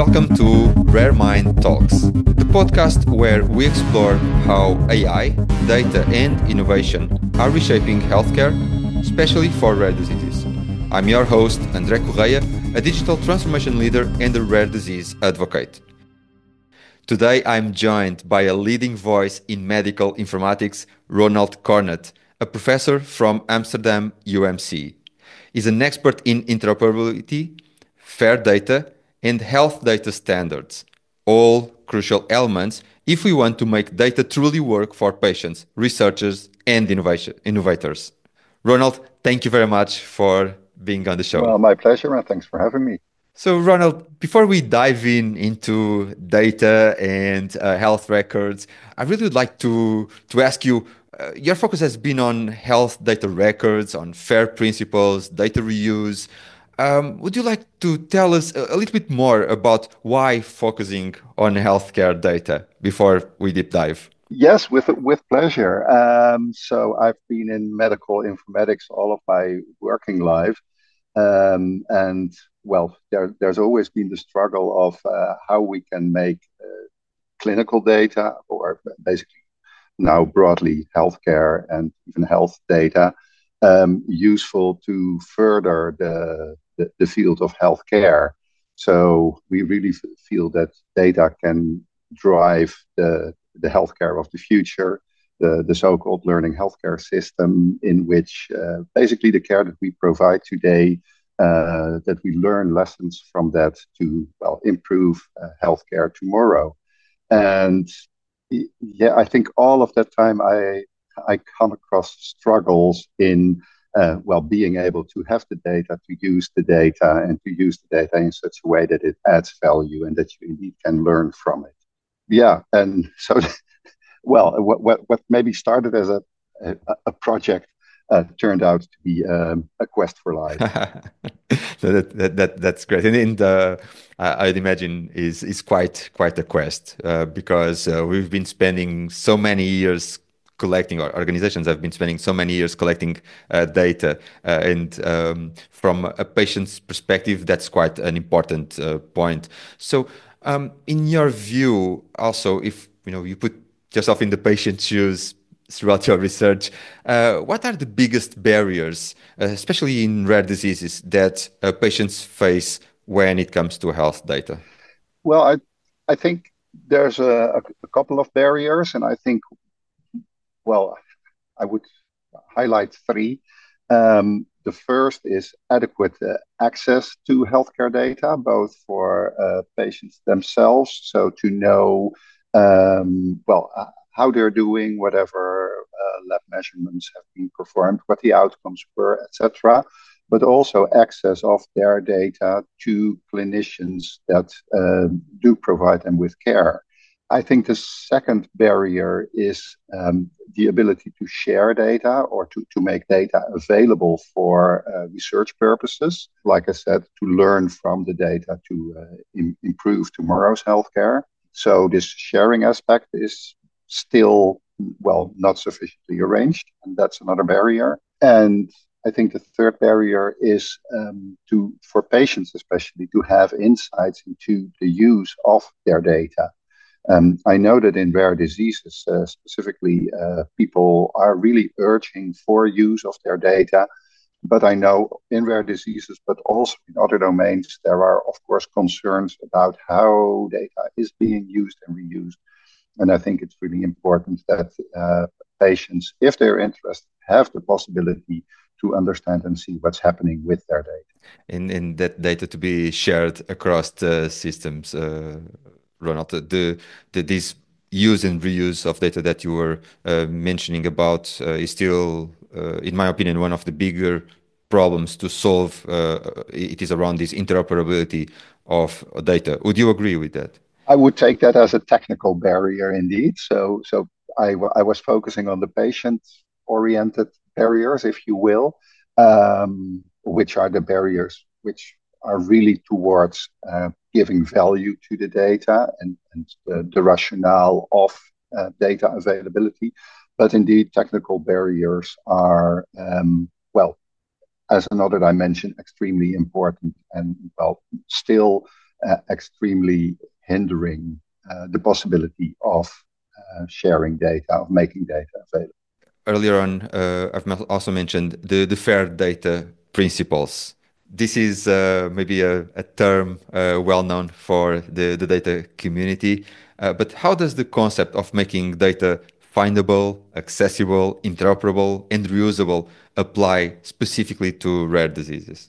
Welcome to Rare Mind Talks, the podcast where we explore how AI, data, and innovation are reshaping healthcare, especially for rare diseases. I'm your host, André Correia, a digital transformation leader and a rare disease advocate. Today, I'm joined by a leading voice in medical informatics, Ronald Cornet, a professor from Amsterdam UMC. He's an expert in interoperability, fair data, and health data standards, all crucial elements if we want to make data truly work for patients, researchers, and innovators. Ronald, thank you very much for being on the show. Well, my pleasure, and thanks for having me. So, Ronald, before we dive into data and health records, I really would like to ask you. Your focus has been on health data records, on FAIR principles, data reuse. Would you like to tell us a little bit more about why focusing on healthcare data before we deep dive? Yes, with pleasure. So I've been in medical informatics all of my working life, and well, there's always been the struggle of how we can make clinical data, or basically now broadly healthcare and even health data, useful to further the field of healthcare. So we really feel that data can drive the healthcare of the future, the so-called learning healthcare system, in which basically the care that we provide today, that we learn lessons from that to, well, improve healthcare tomorrow. And yeah, I think all of that time I come across struggles in well, being able to have the data, to use the data, and to use the data in such a way that it adds value and that you indeed can learn from it. Yeah, and so well, what maybe started as a project turned out to be a quest for life. That's great, and I'd imagine is quite a quest because we've been spending so many years collecting, or organizations have been spending so many years collecting data, and from a patient's perspective, that's quite an important point. So, in your view, also, if you put yourself in the patient's shoes throughout your research, what are the biggest barriers, especially in rare diseases, that patients face when it comes to health data? Well, I think there's a couple of barriers, and I think, well, I would highlight three. The first is adequate access to healthcare data, both for patients themselves, so to know, well, how they're doing, whatever lab measurements have been performed, what the outcomes were, etc. But also access of their data to clinicians that do provide them with care. I think the second barrier is the ability to share data, or to make data available for research purposes. Like I said, to learn from the data to improve tomorrow's healthcare. So this sharing aspect is still, well, not sufficiently arranged, and that's another barrier. And I think the third barrier is for patients especially, to have insights into the use of their data. I know that in rare diseases, specifically, people are really urging for use of their data. But I know in rare diseases, but also in other domains, there are, of course, concerns about how data is being used and reused. And I think it's really important that patients, if they're interested, have the possibility to understand and see what's happening with their data. And that data to be shared across the systems, Ronald. This use and reuse of data that you were mentioning about is still, in my opinion, one of the bigger problems to solve. It is around this interoperability of data. Would you agree with that? I would take that as a technical barrier indeed. So I was focusing on the patient-oriented barriers, if you will, which are the barriers which are really towards giving value to the data and the rationale of data availability. But indeed, technical barriers are, well, as another dimension, extremely important, and, well, still extremely hindering the possibility of sharing data, of making data available. Earlier on, I've also mentioned the fair data principles. This is maybe a term well known for the data community. But how does the concept of making data findable, accessible, interoperable, and reusable apply specifically to rare diseases?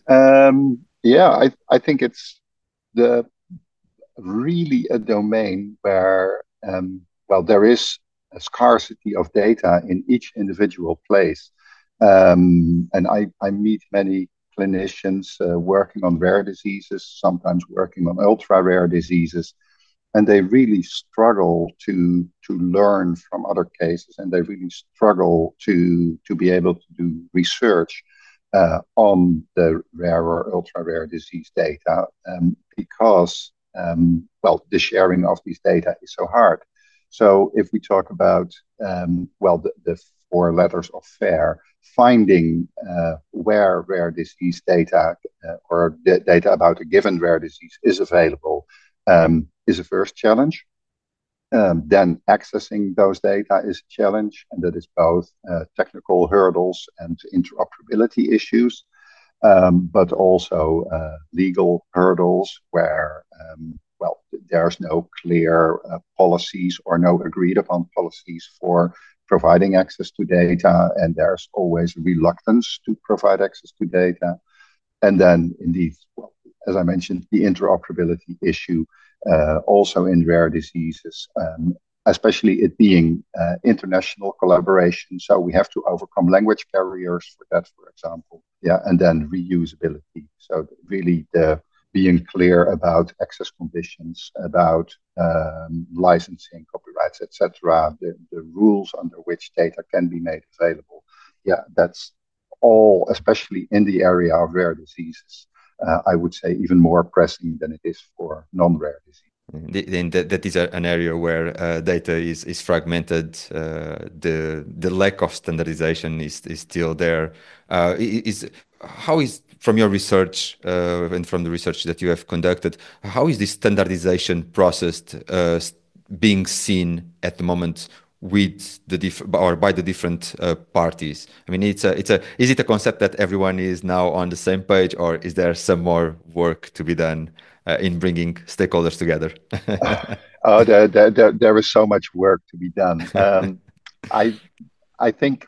I think it's the really a domain where, there is a scarcity of data in each individual place. And I meet many clinicians working on rare diseases, sometimes working on ultra rare diseases, and they really struggle to learn from other cases, and they really struggle to be able to do research on the rare or ultra rare disease data because the sharing of these data is so hard. So if we talk about the four letters of FAIR, finding where rare disease data or data about a given rare disease is available is a first challenge. Then accessing those data is a challenge, and that is both technical hurdles and interoperability issues, but also legal hurdles where, there's no clear policies or no agreed upon policies for providing access to data, and there's always reluctance to provide access to data. And then, indeed, as I mentioned, the interoperability issue also in rare diseases, especially it being international collaboration. So we have to overcome language barriers for that, for example. Yeah, and then reusability. So really being clear about access conditions, about licensing, copyrights, etc., the rules under which data can be made available. Yeah, that's all, especially in the area of rare diseases, I would say even more pressing than it is for non-rare disease. And that is an area where data is fragmented. The lack of standardization is still there. How is, from your research and from the research that you have conducted, how is this standardization process being seen at the moment with or by the different parties? I mean, is it a concept that everyone is now on the same page, or is there some more work to be done in bringing stakeholders together? There is so much work to be done. I think,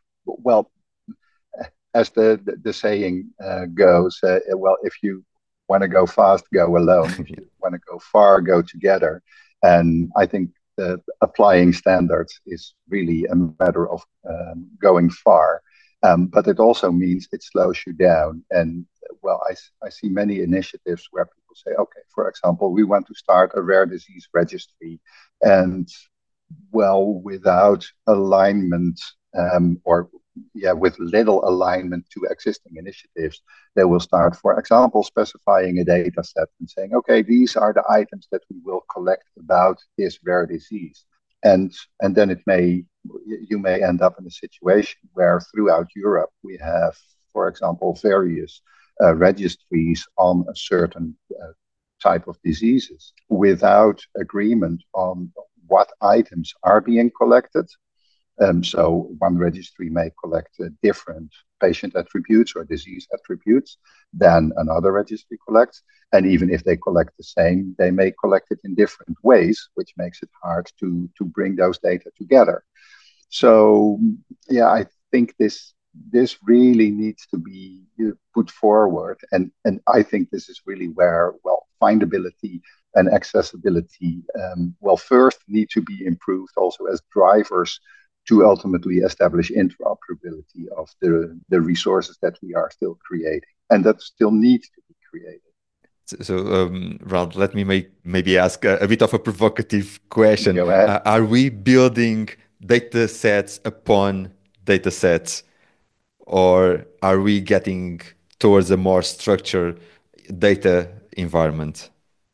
as the saying goes, if you want to go fast, go alone. If you want to go far, go together. And I think applying standards is really a matter of going far. But it also means it slows you down. And I see many initiatives where people say, okay, for example, we want to start a rare disease registry. And without alignment with little alignment to existing initiatives, they will start, for example, specifying a data set and saying, okay, these are the items that we will collect about this rare disease. And then you may end up in a situation where throughout Europe we have, for example, various registries on a certain type of diseases without agreement on what items are being collected. So one registry may collect different patient attributes or disease attributes than another registry collects. And even if they collect the same, they may collect it in different ways, which makes it hard to bring those data together. So, I think this really needs to be put forward. And I think this is really where, findability and accessibility, first need to be improved also as drivers to ultimately establish interoperability of the resources that we are still creating and that still needs to be created. So, Ralph, let me maybe ask a bit of a provocative question. Go ahead. Are we building data sets upon data sets, or are we getting towards a more structured data environment?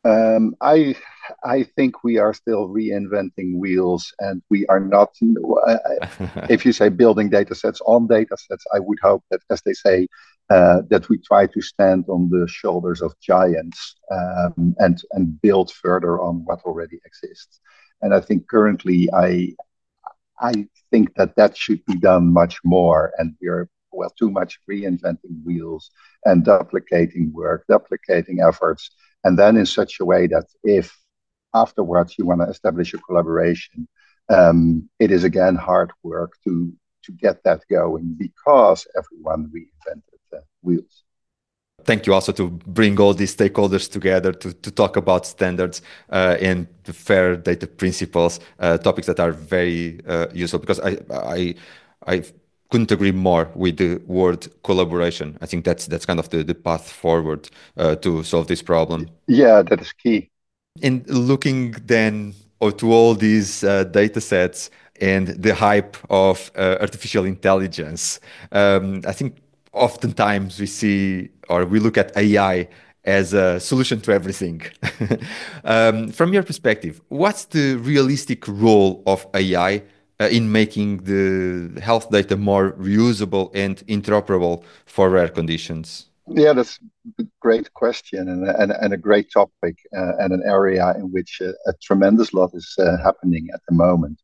I think we are still reinventing wheels, and we are not. If you say building data sets on data sets, I would hope that, as they say, that we try to stand on the shoulders of giants, and build further on what already exists. And I think currently, I think that that should be done much more, and we're well too much reinventing wheels and duplicating work, duplicating efforts, and then in such a way that if afterwards you want to establish a collaboration, it is again hard work to get that going because everyone reinvented the wheels. Thank you also to bring all these stakeholders together to talk about standards and the fair data principles, topics that are very useful because I couldn't agree more with the word collaboration. I think that's kind of the path forward to solve this problem. Yeah, that is key. And looking then to all these data sets and the hype of artificial intelligence, I think oftentimes we see or we look at AI as a solution to everything. From your perspective, what's the realistic role of AI in making the health data more reusable and interoperable for rare conditions? Yeah, that's a great question, and a great topic, and an area in which a tremendous lot is happening at the moment.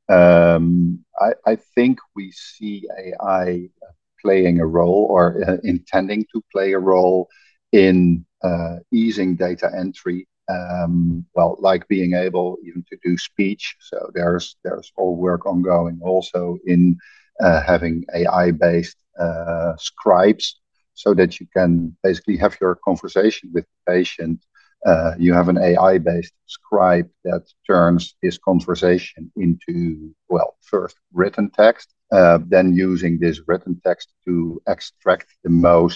I think we see AI playing a role, or intending to play a role in easing data entry. Well, like being able even to do speech. So there's all work ongoing also in having AI based scribes, so that you can basically have your conversation with the patient. You have an AI based scribe that turns his conversation into, well, first written text, then using this written text to extract the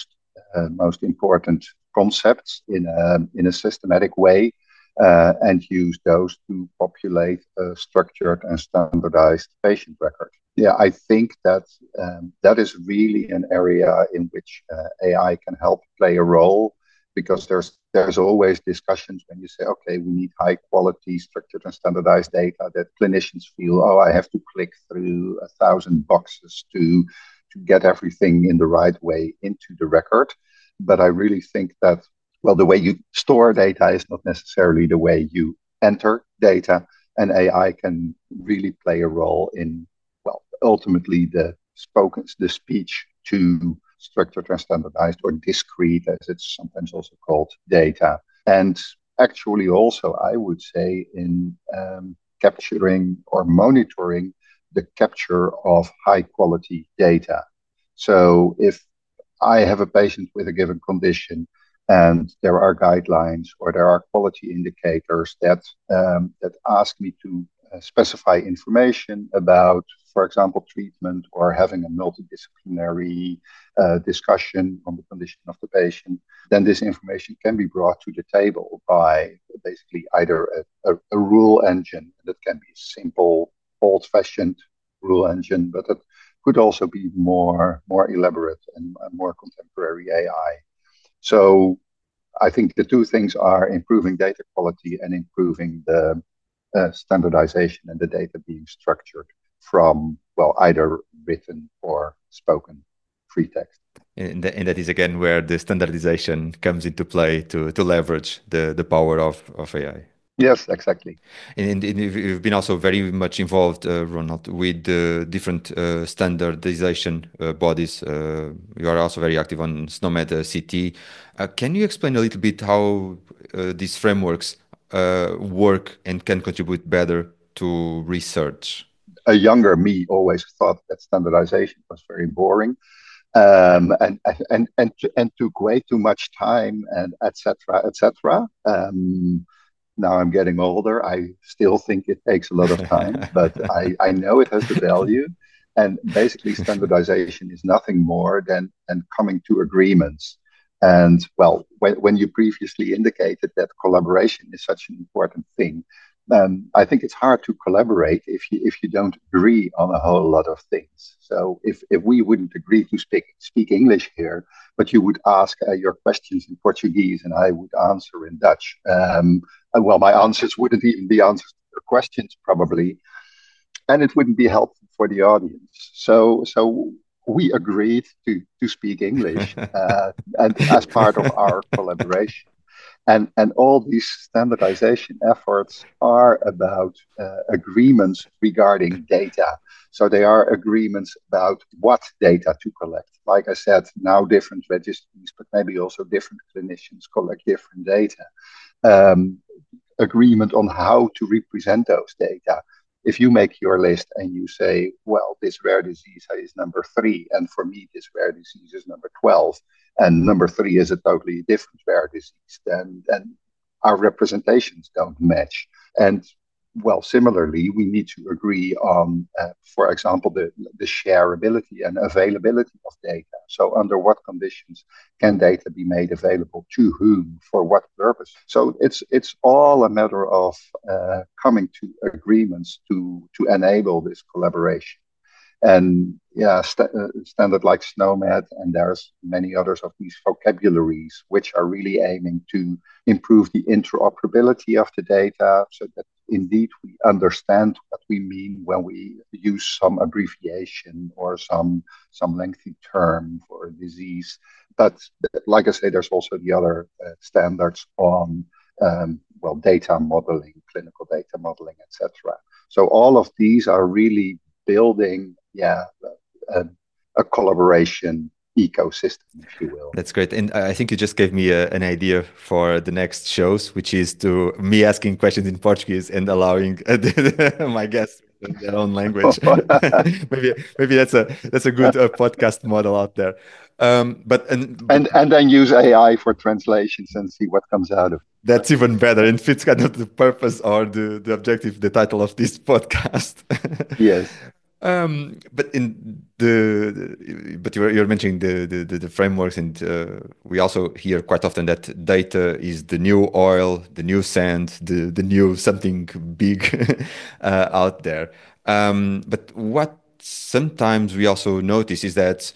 most important concepts in a systematic way, and use those to populate a structured and standardized patient record. Yeah, I think that that is really an area in which AI can help play a role, because there's always discussions when you say, okay, we need high quality, structured and standardized data, that clinicians feel, oh, I have to click through 1,000 boxes to get everything in the right way into the record. But I really think that, well, the way you store data is not necessarily the way you enter data, and AI can really play a role in, well, ultimately the speech to structured and standardized, or discrete, as it's sometimes also called, data. And actually also, I would say, in capturing or monitoring the capture of high quality data. So if I have a patient with a given condition, and there are guidelines or there are quality indicators that ask me to specify information about, for example, treatment, or having a multidisciplinary discussion on the condition of the patient, then this information can be brought to the table by basically either a rule engine that can be simple, old-fashioned rule engine, but it could also be more elaborate and more contemporary AI. So I think the two things are improving data quality and improving the standardization and the data being structured from, well, either written or spoken free text. And that is again where the standardization comes into play to leverage the power of AI. Yes, exactly. And you've been also very much involved, Ronald, with the different standardization bodies. You are also very active on SNOMED CT. Can you explain a little bit how these frameworks work and can contribute better to research? A younger me always thought that standardization was very boring, and took way too much time, and etc. etc. Now I'm getting older. I still think it takes a lot of time, but I know it has the value. And basically, standardization is nothing more than coming to agreements. And well, when you previously indicated that collaboration is such an important thing, I think it's hard to collaborate if you don't agree on a whole lot of things. So if we wouldn't agree to speak English here, but you would ask your questions in Portuguese and I would answer in Dutch, well, my answers wouldn't even be answers to your questions probably, and it wouldn't be helpful for the audience. So we agreed to speak English, and as part of our collaboration. And all these standardization efforts are about agreements regarding data. So they are agreements about what data to collect. Like I said, now different registries, but maybe also different clinicians collect different data. Um, Agreement on how to represent those data. If you make your list and you say, well, this rare disease is number 3, and for me, this rare disease is number 12, and number 3 is a totally different rare disease, then our representations don't match. And well, similarly, we need to agree on, for example, the shareability and availability of data. So, under what conditions can data be made available to whom for what purpose? So, it's all a matter of coming to agreements to enable this collaboration. And yeah, standard like SNOMED, and there's many others of these vocabularies which are really aiming to improve the interoperability of the data, so that indeed we understand what we mean when we use some abbreviation or some lengthy term for a disease. But like I say, there's also the other standards on well, data modeling, clinical data modeling, etc. So all of these are really building, yeah, a, a collaboration ecosystem, if you will. That's great. And I think you just gave me an idea for the next shows, which is to me asking questions in Portuguese and allowing my guests in their own language. Maybe that's a good podcast model out there. But And then use AI for translations and see what comes out of it. that's even better and fits kind of the purpose or the objective, the title of this podcast. Yes. But but you're mentioning the frameworks, and we also hear quite often that data is the new oil, the new sand, the new something big out there. But what sometimes we also notice is that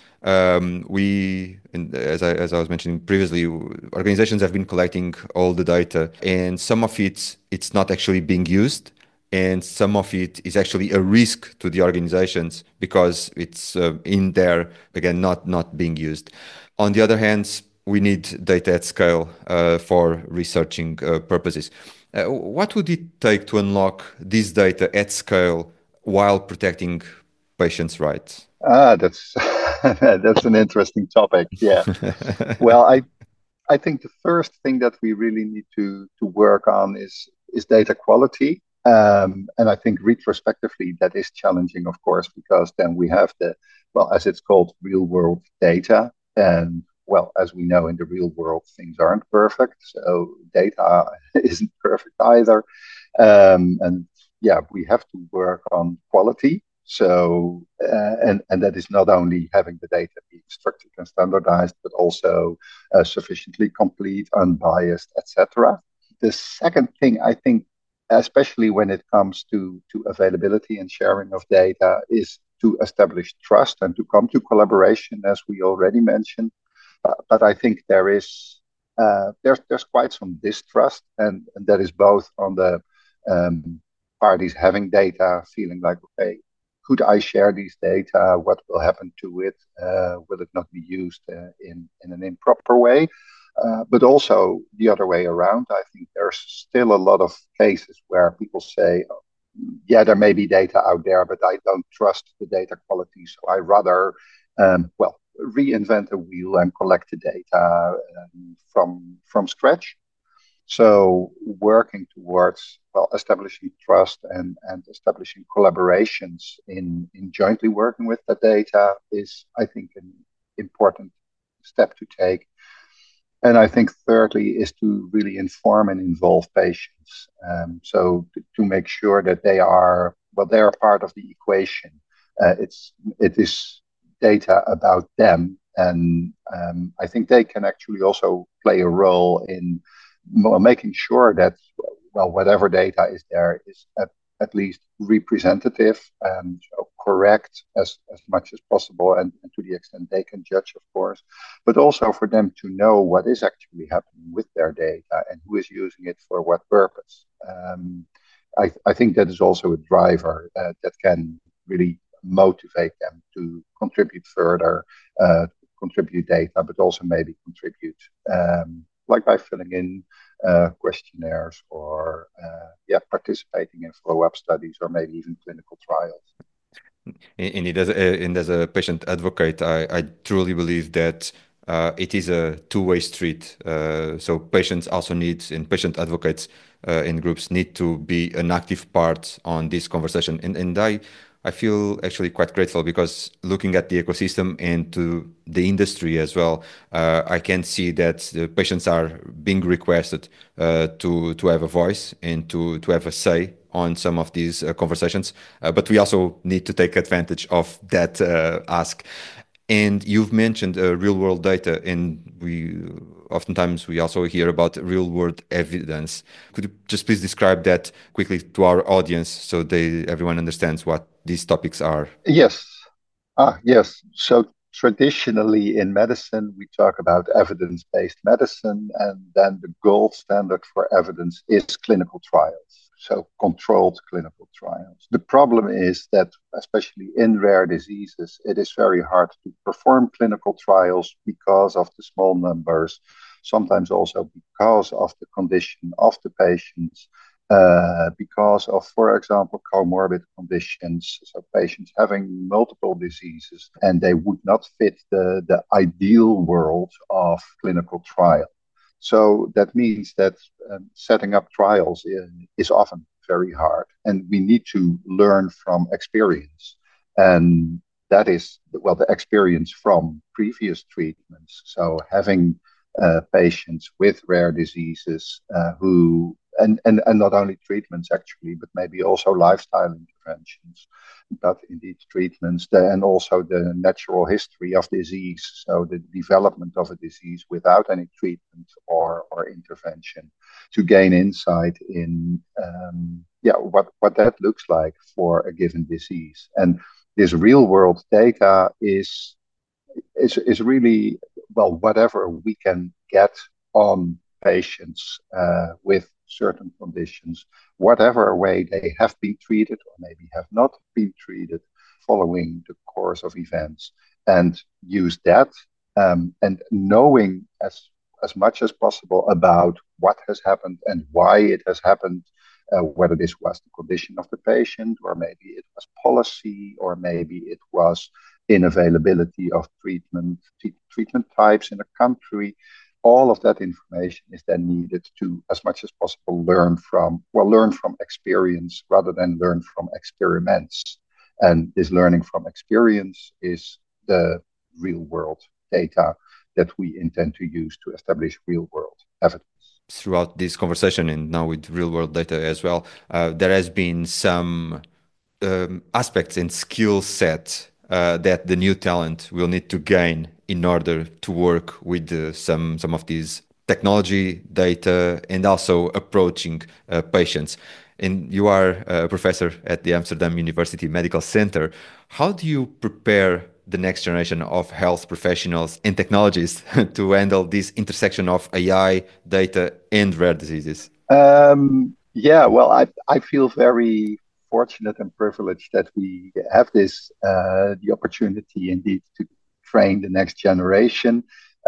and as I was mentioning previously, organizations have been collecting all the data, and some of it's not actually being used, and some of it is actually a risk to the organizations because it's in there again, not being used. On the other hand, we need data at scale for researching purposes. What would it take to unlock this data at scale while protecting patients' rights? That's that's an interesting topic. Yeah. Well, I think the first thing that we really need to work on is data quality. And I think retrospectively that is challenging, of course, because then we have the, well, as it's called, real world data. And well, as we know, in the real world, things aren't perfect. So data isn't perfect either. And yeah, we have to work on quality. So, and that is not only having the data being structured and standardized, but also sufficiently complete, unbiased, etc. The second thing, I think, especially when it comes to availability and sharing of data, is to establish trust and to come to collaboration, as we already mentioned. But I think there's quite some distrust, and that is both on the parties having data, feeling like, okay, could I share these data? What will happen to it? Will it not be used in an improper way? But also the other way around. I think there's still a lot of cases where people say, yeah, there may be data out there, but I don't trust the data quality. So I rather, well, reinvent a wheel and collect the data from scratch. So working towards, well, establishing trust and establishing collaborations in jointly working with the data is, I think, an important step to take. And I think thirdly is to really inform and involve patients. So to make sure that they are, well, they are part of the equation. It is data about them, and I think they can actually also play a role in making sure that, well, whatever data is there is at least representative, so correct as much as possible, and to the extent they can judge, of course, but also for them to know what is actually happening with their data and who is using it for what purpose. I think that is also a driver that can really motivate them to contribute further, contribute data, but also maybe contribute like by filling in questionnaires or participating in follow-up studies or maybe even clinical trials. Indeed, as a patient advocate, I truly believe that it is a two-way street. So patients also need, and patient advocates in groups need to be an active part on this conversation. And I feel actually quite grateful because looking at the ecosystem and to the industry as well, I can see that the patients are being requested to have a voice and to have a say on some of these conversations. But we also need to take advantage of that ask. And you've mentioned real world data, and we also hear about real world evidence. Could you just please describe that quickly to our audience so everyone understands what these topics are? Yes. Yes. So traditionally in medicine, we talk about evidence-based medicine, and then the gold standard for evidence is clinical trials. So controlled clinical trials. The problem is that, especially in rare diseases, it is very hard to perform clinical trials because of the small numbers, sometimes also because of the condition of the patients, because of, for example, comorbid conditions. So patients having multiple diseases, and they would not fit the ideal world of clinical trial. So that means that setting up trials is often very hard, and we need to learn from experience. And that is, well, the experience from previous treatments. So having patients with rare diseases who and not only treatments actually, but maybe also lifestyle interventions, but indeed treatments, and also the natural history of disease, so the development of a disease without any treatment or intervention, to gain insight in what that looks like for a given disease. And this real world data is really, well, whatever we can get on patients with certain conditions, whatever way they have been treated or maybe have not been treated following the course of events, and use that, and knowing as much as possible about what has happened and why it has happened, whether this was the condition of the patient, or maybe it was policy, or maybe it was inavailability of treatment types in a country. All of that information is then needed to, as much as possible, learn from experience rather than learn from experiments. And this learning from experience is the real world data that we intend to use to establish real world evidence. Throughout this conversation, and now with real world data as well, there has been some aspects and skill set that the new talent will need to gain in order to work with some of these technology, data, and also approaching patients. And you are a professor at the Amsterdam University Medical Center. How do you prepare the next generation of health professionals and technologists to handle this intersection of AI, data, and rare diseases? Yeah, well, I feel very fortunate and privileged that we have the opportunity indeed to train the next generation.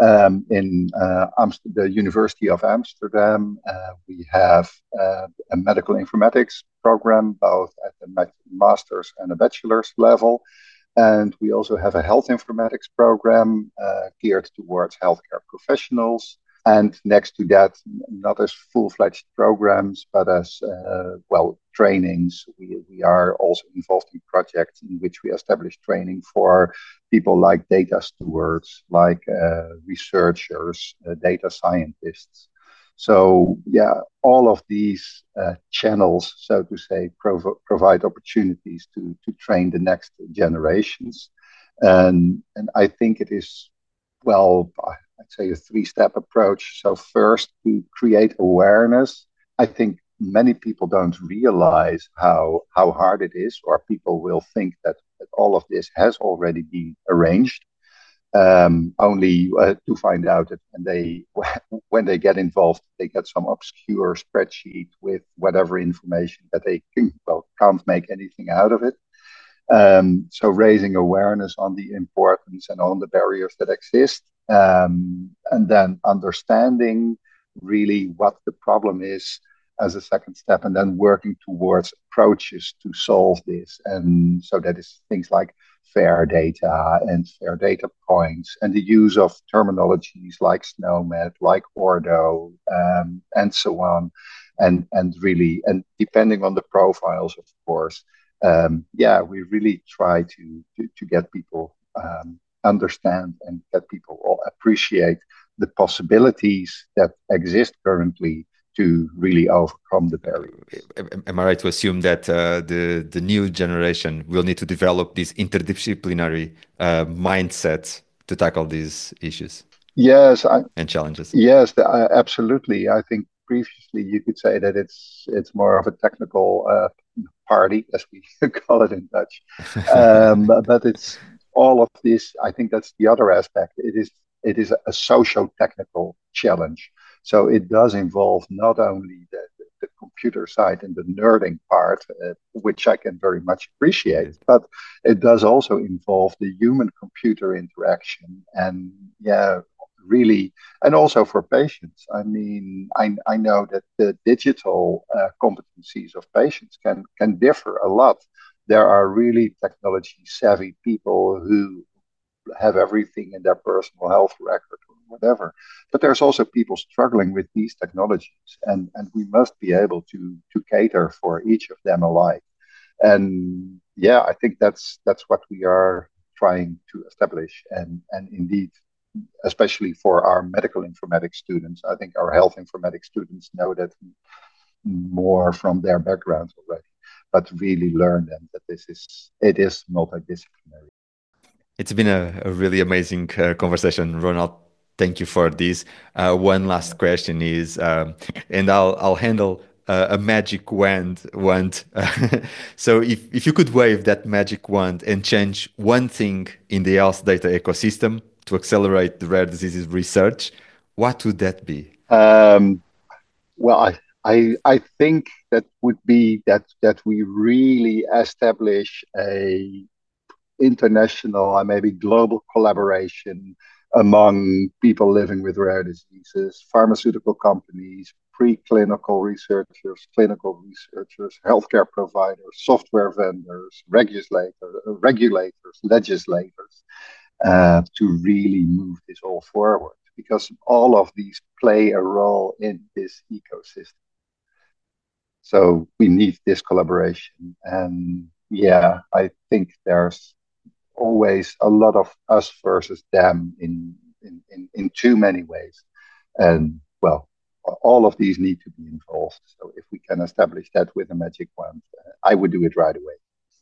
In the University of Amsterdam, we have a medical informatics program, both at the master's and a bachelor's level. And we also have a health informatics program geared towards healthcare professionals. And next to that, not as full-fledged programs, but as trainings. We are also involved in projects in which we establish training for people like data stewards, like researchers, data scientists. So yeah, all of these channels, so to say, provide opportunities to train the next generations. And I think it is, well, I'd say a three-step approach. So first, to create awareness. I think many people don't realize how hard it is, or people will think that all of this has already been arranged, only to find out that when they get involved, they get some obscure spreadsheet with whatever information that they can't make anything out of it. So raising awareness on the importance and on the barriers that exist, and then understanding really what the problem is as a second step, and then working towards approaches to solve this. And so that is things like fair data and fair data points, and the use of terminologies like SNOMED, like Ordo, and so on. And really, and depending on the profiles, of course, yeah, we really try to get people understand and get people all appreciate the possibilities that exist currently to really overcome the barriers. Am I right to assume that the new generation will need to develop this interdisciplinary mindset to tackle these issues Yes, and challenges? yes, absolutely. I think previously you could say that it's more of a technical party, as we call it in Dutch. But it's all of this. I think that's the other aspect. It is a socio-technical challenge. So it does involve not only the computer side and the nerding part, which I can very much appreciate, Indeed. but it does also involve the human-computer interaction. And yeah, really, and also for patients. I mean, I know that the digital competencies of patients can differ a lot. There are really technology savvy people who have everything in their personal health record or whatever. But there's also people struggling with these technologies, and we must be able to cater for each of them alike. And yeah, I think that's what we are trying to establish. And indeed, especially for our medical informatics students. I think our health informatics students know that more from their backgrounds already, but really learn them that it is multidisciplinary. It's been a really amazing conversation, Ronald. Thank you for this. One last question is, and I'll handle a magic wand. So if you could wave that magic wand and change one thing in the health data ecosystem to accelerate the rare diseases research, what would that be? Um, well, I think that would be that we really establish a international and maybe global collaboration among people living with rare diseases, pharmaceutical companies, preclinical researchers, clinical researchers, healthcare providers, software vendors, regulators, legislators, to really move this all forward. Because all of these play a role in this ecosystem. So we need this collaboration. And yeah, I think there's always a lot of us versus them in too many ways. And well, all of these need to be involved. So if we can establish that with a magic wand, I would do it right away.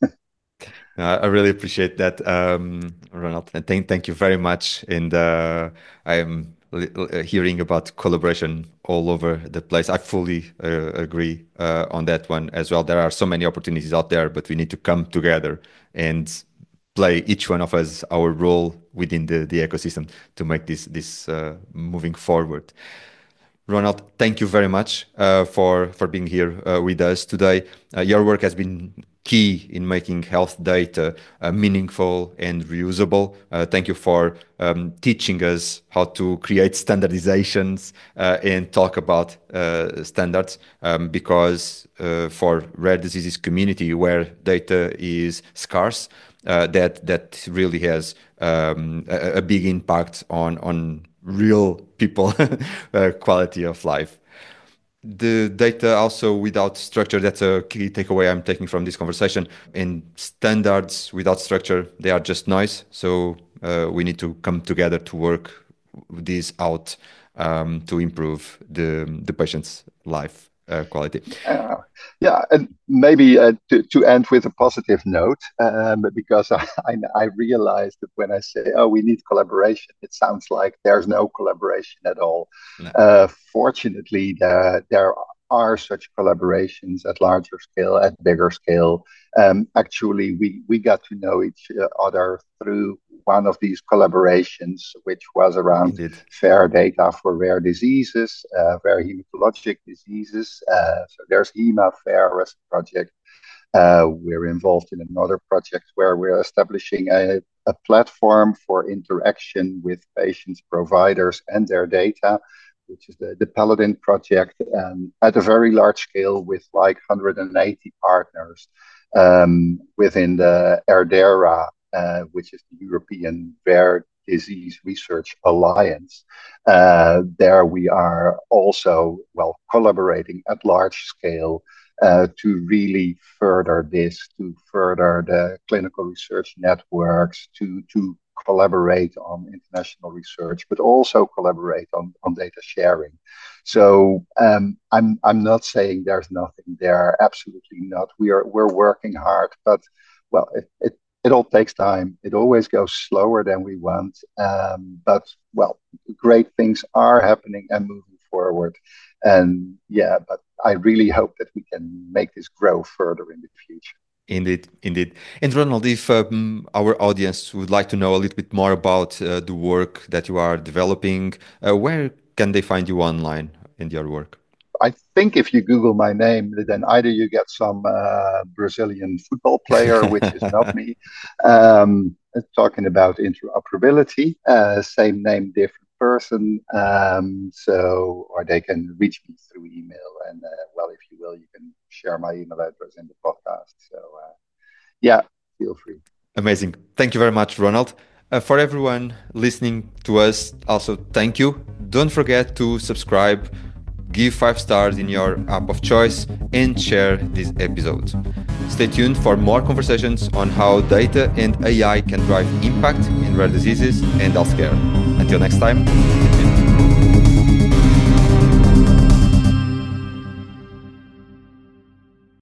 I really appreciate that, Ronald, and thank you very much. And I'm hearing about collaboration all over the place. I fully agree on that one as well. There are so many opportunities out there, but we need to come together and play each one of us our role within the ecosystem to make this moving forward. Ronald, thank you very much for being here with us today. Your work has been key in making health data meaningful and reusable. Thank you for teaching us how to create standardizations and talk about standards because for rare diseases community where data is scarce, that really has a big impact on real people quality of life. The data also without structure, that's a key takeaway I'm taking from this conversation. And standards without structure, they are just noise. So we need to come together to work this out to improve the patient's life quality. Uh, yeah, and maybe to end with a positive note, because I realized that when I say, "Oh, we need collaboration," it sounds like there's no collaboration at all. No. Fortunately, there are such collaborations at larger scale, at bigger scale. Actually, we got to know each other through one of these collaborations, which was around Indeed. fair data for rare diseases, rare hematologic diseases. So there's HEMA Fair as a project. We're involved in another project where we're establishing a platform for interaction with patients, providers, and their data, which is the Paladin project, at a very large scale with like 180 partners within the ERDERA, which is the European Rare Disease Research Alliance. There we are also, well, collaborating at large scale to really further this, to further the clinical research networks, to collaborate on international research, but also collaborate on data sharing. So I'm not saying there's nothing there. Absolutely not. We're working hard, but well, it all takes time. It always goes slower than we want. But well, great things are happening and moving forward. And yeah, but I really hope that we can make this grow further in the future. Indeed, indeed. And Ronald, if our audience would like to know a little bit more about the work that you are developing, where can they find you online in your work? I think if you Google my name, then either you get some Brazilian football player, which is not me, talking about interoperability, same name, different person. Or they can reach me through email. And well, if you will, you can share my email address in the podcast. So yeah, feel free. Amazing. Thank you very much, Ronald. For everyone listening to us, also thank you. Don't forget to subscribe, give 5 stars in your app of choice, and share this episode. Stay tuned for more conversations on how data and AI can drive impact in rare diseases and healthcare. Until next time.